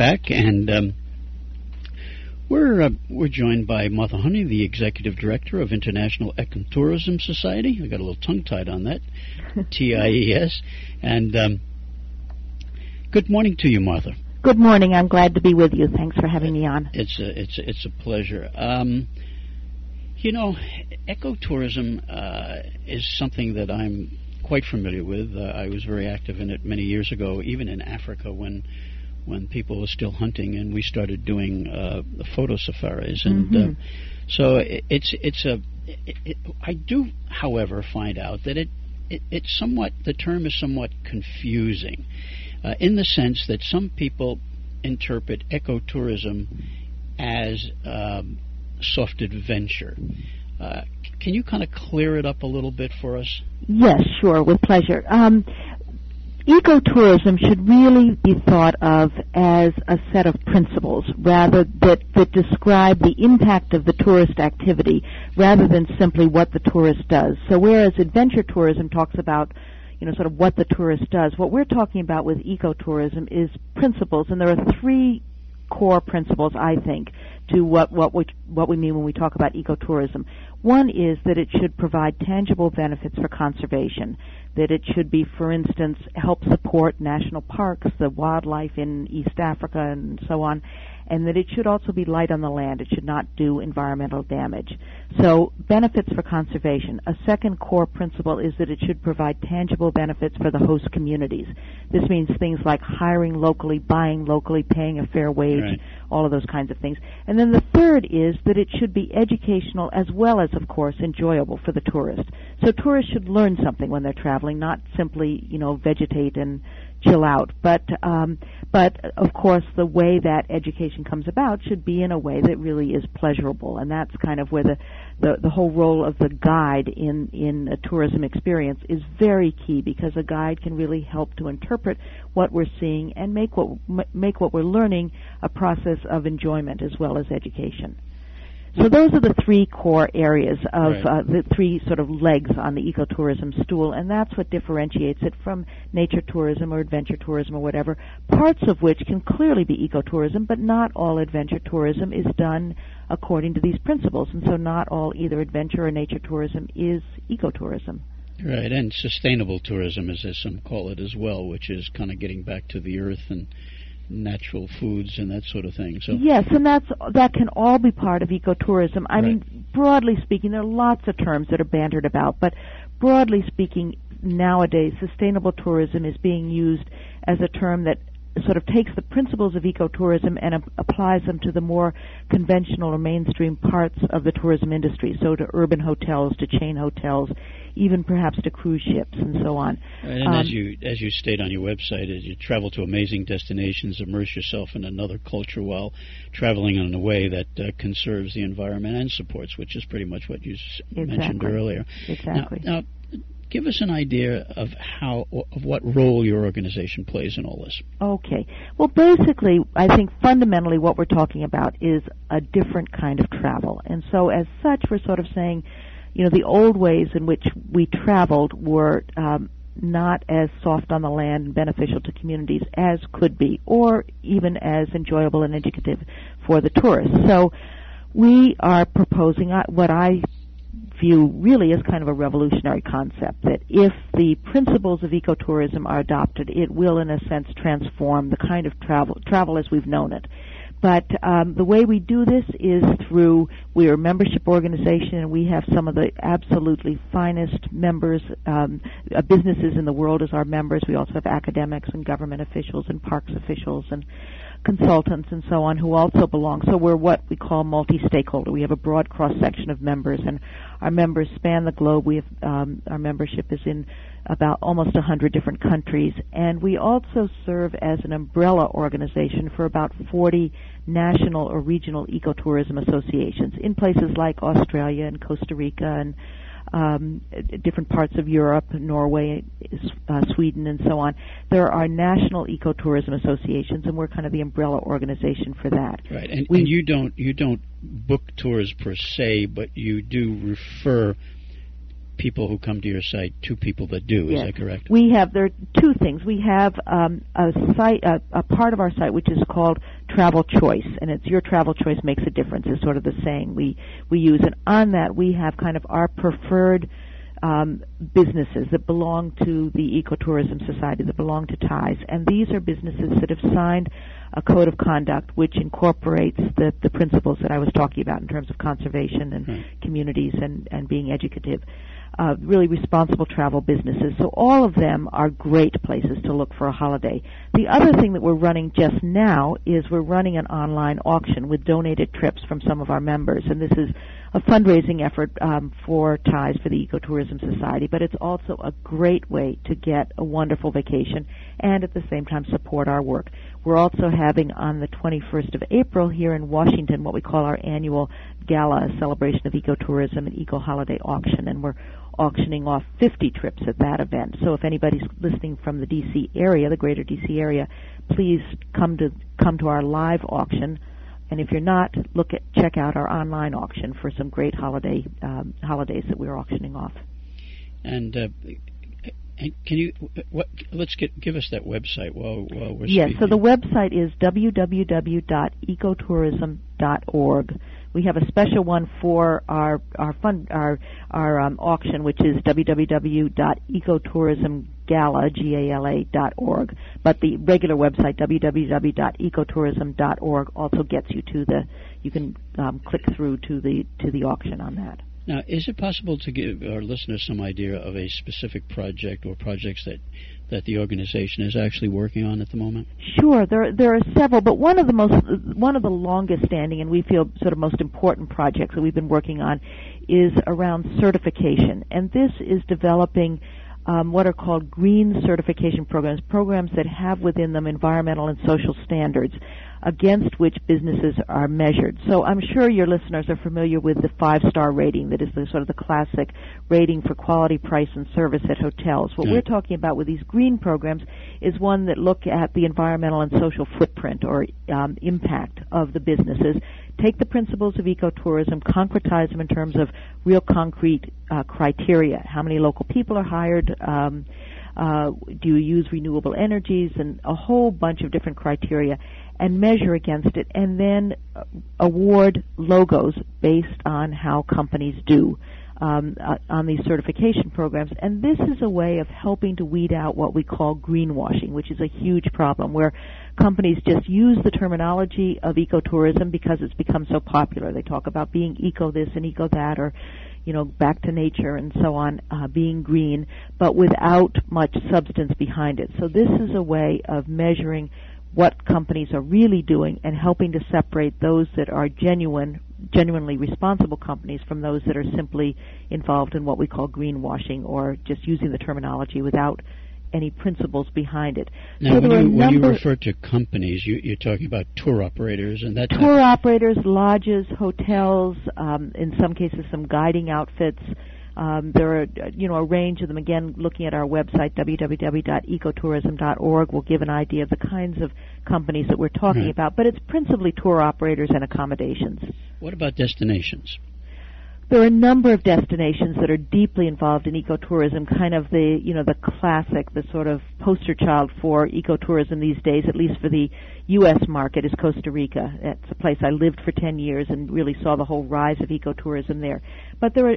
back, and we're joined by Martha Honey, the Executive Director of International Ecotourism Society. I got a little tongue-tied on that, TIES. And good morning to you, Martha. Good morning. I'm glad to be with you. Thanks for having me on. It's a pleasure. Ecotourism is something that I'm quite familiar with. I was very active in it many years ago, even in Africa when people were still hunting, and we started doing photo safaris. And so I do, however, find out that the term is somewhat confusing, in the sense that some people interpret ecotourism as soft adventure. Can you kind of clear it up a little bit for us? Yes, sure, with pleasure. Ecotourism should really be thought of as a set of principles rather that describe the impact of the tourist activity rather than simply what the tourist does. So whereas adventure tourism talks about sort of what the tourist does, what we're talking about with ecotourism is principles, and there are three core principles, I think, to what we mean when we talk about ecotourism. One is that it should provide tangible benefits for conservation, that it should be, for instance, help support national parks, the wildlife in East Africa, and so on, and that it should also be light on the land. It should not do environmental damage. So benefits for conservation. A second core principle is that it should provide tangible benefits for the host communities. This means things like hiring locally, buying locally, paying a fair wage, right, all of those kinds of things. And then the third is that it should be educational as well as, of course, enjoyable for the tourist. So tourists should learn something when they're traveling, not simply, vegetate and chill out. But of course, the way that education comes about should be in a way that really is pleasurable, and that's kind of where the whole role of the guide in a tourism experience is very key, because a guide can really help to interpret what we're seeing and make what we're learning a process of enjoyment as well as education. So those are the three core areas of the three sort of legs on the ecotourism stool, and that's what differentiates it from nature tourism or adventure tourism or whatever, parts of which can clearly be ecotourism, but not all adventure tourism is done according to these principles, and so not all either adventure or nature tourism is ecotourism. Right, and sustainable tourism, as some call it as well, which is kind of getting back to the earth and natural foods and that sort of thing. So yes, and that can all be part of ecotourism. I mean, broadly speaking, there are lots of terms that are bandied about, but broadly speaking, nowadays, sustainable tourism is being used as a term that sort of takes the principles of ecotourism and applies them to the more conventional or mainstream parts of the tourism industry, so to urban hotels, to chain hotels, even perhaps to cruise ships and so on. And as you state on your website, as you travel to amazing destinations, immerse yourself in another culture while traveling in a way that conserves the environment and supports, which is pretty much what you mentioned earlier. Exactly. Now, give us an idea of what role your organization plays in all this. Okay. Well, basically, I think fundamentally what we're talking about is a different kind of travel. And so as such, we're sort of saying, the old ways in which we traveled were not as soft on the land and beneficial to communities as could be, or even as enjoyable and educative for the tourists. So we are proposing what I view really as kind of a revolutionary concept, that if the principles of ecotourism are adopted, it will, in a sense, transform the kind of travel as we've known it. But the way we do this is we are a membership organization, and we have some of the absolutely finest members, businesses in the world as our members. We also have academics and government officials and parks officials and consultants and so on who also belong. So we're what we call multi-stakeholder. We have a broad cross-section of members, and our members span the globe. We have our membership is in about almost 100 different countries, and we also serve as an umbrella organization for about 40 national or regional ecotourism associations in places like Australia and Costa Rica and different parts of Europe, Norway, Sweden, and so on. There are national ecotourism associations, and we're kind of the umbrella organization for that. Right, and you don't book tours per se, but you do refer people who come to your site to people that do. Yes. Is that correct? There are two things. We have a part of our site which is called Travel Choice, and it's Your Travel Choice Makes a Difference is sort of the saying we use. And on that we have kind of our preferred businesses that belong to the Ecotourism Society, that belong to TIES. And these are businesses that have signed a code of conduct which incorporates the principles that I was talking about in terms of conservation and communities and being educative. Really responsible travel businesses. So all of them are great places to look for a holiday. The other thing that we're running just now is we're running an online auction with donated trips from some of our members. And this is a fundraising effort for TIES, for the Ecotourism Society, but it's also a great way to get a wonderful vacation and at the same time support our work. We're also having on the 21st of April here in Washington what we call our annual gala, a celebration of ecotourism and eco-holiday auction, and we're auctioning off 50 trips at that event. So if anybody's listening from the D.C. area, the greater D.C. area, please come to our live auction. And if you're not, check out our online auction for some great holidays that we're auctioning off. And can you give us that website while we're Yes, speaking? so the website is www.ecotourism.org. We have a special one for our auction, which is www.ecotourismgala.org. But the regular website, www.ecotourism.org, also gets you to you can click through to the auction on that. Now, is it possible to give our listeners some idea of a specific project or projects that the organization is actually working on at the moment? Sure, there are several, but one of the longest standing and we feel sort of most important projects that we've been working on is around certification, and this is developing what are called green certification programs that have within them environmental and social standards against which businesses are measured. So I'm sure your listeners are familiar with the 5-star rating that is the sort of the classic rating for quality, price, and service at hotels. What we're talking about with these green programs is one that look at the environmental and social footprint or impact of the businesses, take the principles of ecotourism, concretize them in terms of real concrete criteria. How many local people are hired? Do you use renewable energies? And a whole bunch of different criteria, and measure against it, and then award logos based on how companies do on these certification programs. And this is a way of helping to weed out what we call greenwashing, which is a huge problem, where companies just use the terminology of ecotourism because it's become so popular. They talk about being eco this and eco that, or back to nature and so on, being green, but without much substance behind it. So this is a way of measuring what companies are really doing and helping to separate those that are genuinely responsible companies from those that are simply involved in what we call greenwashing or just using the terminology without any principles behind it. Now, so when you refer to companies, you're talking about tour operators and that type tour operators, lodges, hotels, in some cases some guiding outfits. There are, a range of them. Again, looking at our website, www.ecotourism.org, will give an idea of the kinds of companies that we're talking about. But it's principally tour operators and accommodations. What about destinations? There are a number of destinations that are deeply involved in ecotourism, kind of the classic, the sort of poster child for ecotourism these days, at least for the U.S. market, is Costa Rica. It's a place I lived for 10 years and really saw the whole rise of ecotourism there. But there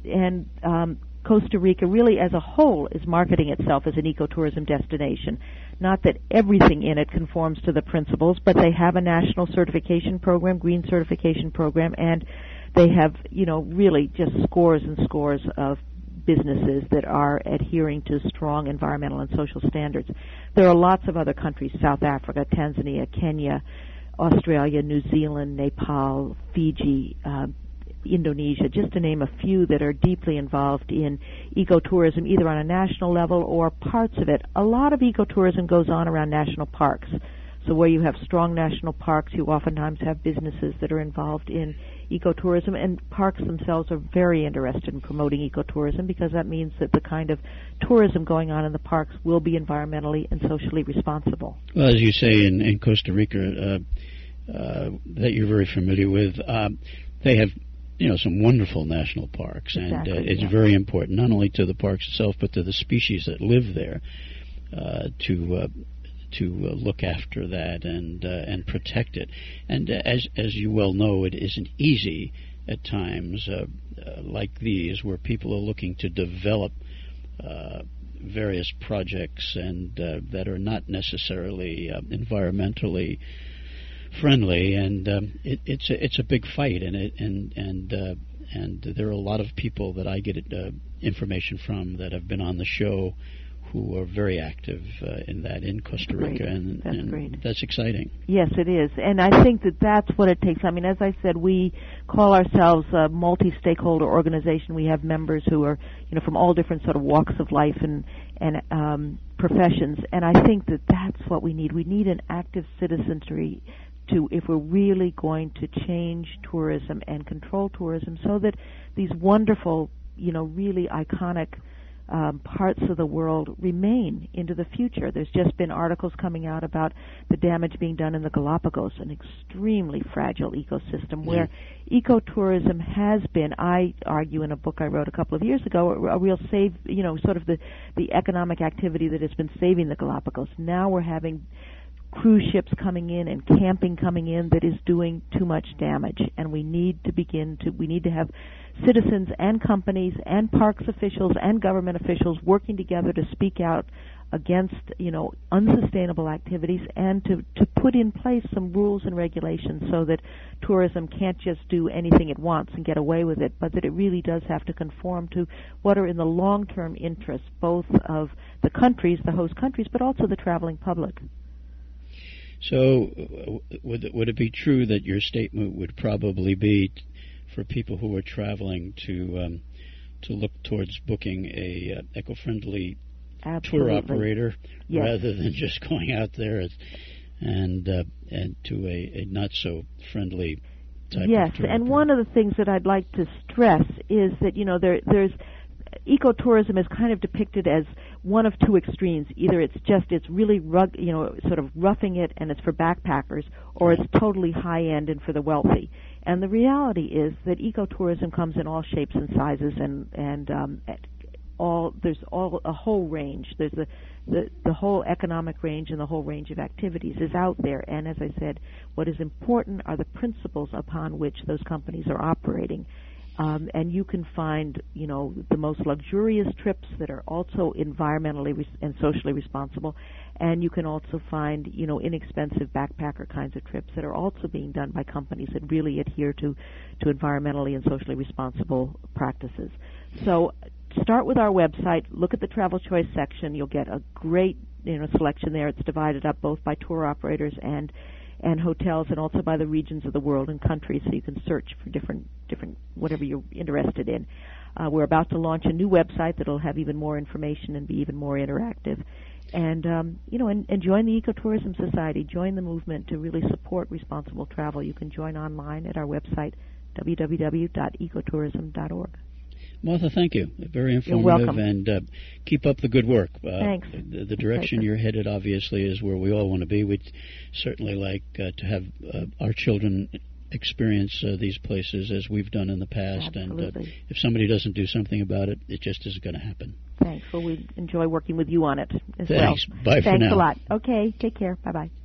are, Costa Rica really as a whole is marketing itself as an ecotourism destination. Not that everything in it conforms to the principles, but they have a national certification program, green certification program, and they have, really just scores and scores of businesses that are adhering to strong environmental and social standards. There are lots of other countries, South Africa, Tanzania, Kenya, Australia, New Zealand, Nepal, Fiji, Indonesia, just to name a few that are deeply involved in ecotourism, either on a national level or parts of it. A lot of ecotourism goes on around national parks. So where you have strong national parks, you oftentimes have businesses that are involved in ecotourism, and parks themselves are very interested in promoting ecotourism because that means that the kind of tourism going on in the parks will be environmentally and socially responsible. Well, as you say, in Costa Rica, that you're very familiar with, they have some wonderful national parks, exactly, and it's very important not only to the parks itself but to the species that live there to look after that and protect it. And as you well know, it isn't easy at times like these, where people are looking to develop various projects and that are not necessarily environmentally friendly, and it's a big fight, and there are a lot of people that I get information from that have been on the show who are very active in Costa Rica, and that's exciting. Yes, it is, and I think that's what it takes. I mean, as I said, we call ourselves a multi-stakeholder organization. We have members who are, from all different sort of walks of life and professions, and I think that's what we need. We need an active citizenry if we're really going to change tourism and control tourism, so that these wonderful, really iconic parts of the world remain into the future. There's just been articles coming out about the damage being done in the Galapagos, an extremely fragile ecosystem where ecotourism has been, I argue in a book I wrote a couple of years ago, a real sort of the economic activity that has been saving the Galapagos. Now we're having cruise ships coming in and camping coming in that is doing too much damage, and we need to have citizens and companies and parks officials and government officials working together to speak out against unsustainable activities, and to put in place some rules and regulations so that tourism can't just do anything it wants and get away with it, but that it really does have to conform to what are in the long-term interests both of the countries, the host countries, but also the traveling public. So would it be true that your statement would probably be for people who are traveling to look towards booking a eco-friendly tour operator rather than just going out there and to a not so friendly type of tour operator? And one of the things that I'd like to stress is that there's ecotourism is kind of depicted as one of two extremes. Either it's really sort of roughing it and it's for backpackers, or it's totally high end and for the wealthy. And the reality is that ecotourism comes in all shapes and sizes, and there's a whole range. There's the whole economic range, and the whole range of activities is out there. And as I said, what is important are the principles upon which those companies are operating. And you can find, the most luxurious trips that are also environmentally and socially responsible, and you can also find, inexpensive backpacker kinds of trips that are also being done by companies that really adhere to environmentally and socially responsible practices. So start with our website, look at the Travel Choice section. You'll get a great, selection there. It's divided up both by tour operators and hotels, and also by the regions of the world and countries, so you can search for different whatever you're interested in. We're about to launch a new website that'll have even more information and be even more interactive. And and join the Ecotourism Society. Join the movement to really support responsible travel. You can join online at our website, www.ecotourism.org. Martha, thank you. Very informative. You're welcome. And keep up the good work. Thanks. The direction you're headed, obviously, is where we all want to be. We'd certainly like to have our children experience these places as we've done in the past. Absolutely. And if somebody doesn't do something about it, it just isn't going to happen. Thanks. Well, we enjoy working with you on it as Thanks. well. Bye for now. Thanks a lot. Okay. Take care. Bye-bye.